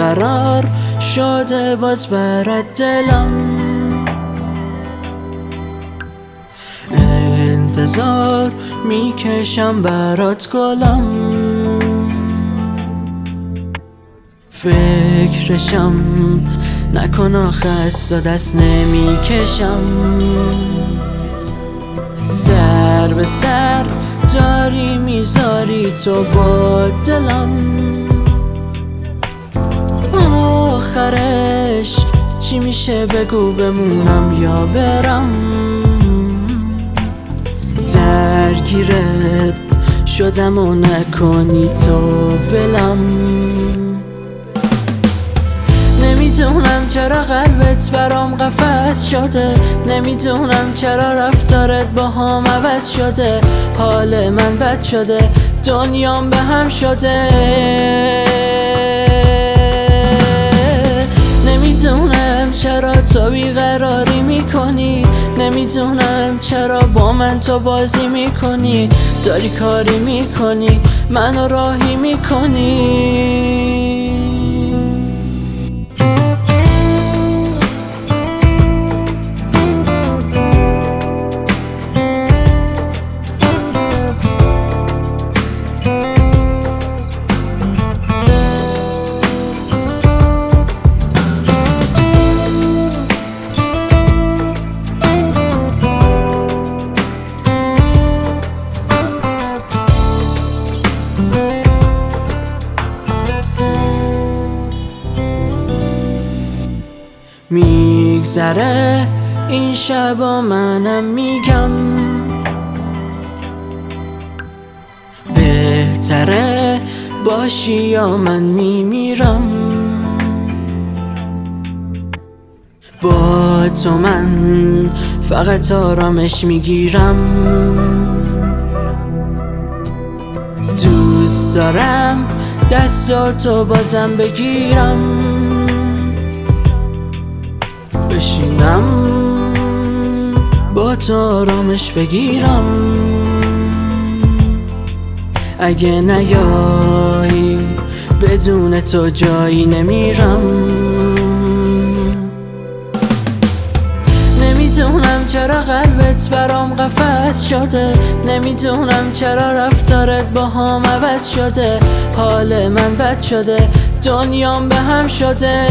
بیقرار شده باز برات دلم. انتظار میکشم برات گلم، فکرشم نکن آخه از تو دست نمیکشم. سر به سر داری میذاری تو با دلم، آخرش چی میشه بگو بمونم یا برم. درگیرت شدم و نکنی تو ولم. نمیدونم چرا قلبت برام قفس شده، نمیدونم چرا رفتارت با هم عوض شده. حال من بد شده، دنیام به هم شده. نمیدونم چرا تو بیقراری میکنی، نمیدونم چرا با من تو بازی میکنی. داری کاری میکنی منو راهی میکنی. میگذره این شبا منم میگم بهتره باشی یا من میمیرم. با تو من فقط آرامش میگیرم. دوست دارم دستاتو بازم بگیرم، بشینم با تو آرامش بگیرم. اگه نیایی بدون تو جایی نمیرم. نمیدونم چرا قلبت برام قفس شده، نمیدونم چرا رفتارت با هم عوض شده. حال من بد شده، دنیام به هم شده.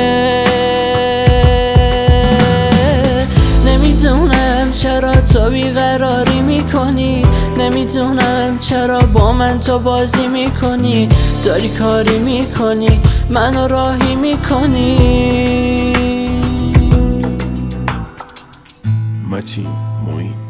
نمیدونم چرا تو بیقراری میکنی، نمیدونم چرا با من تو بازی میکنی. داری کاری میکنی منو راهی میکنی. متین معین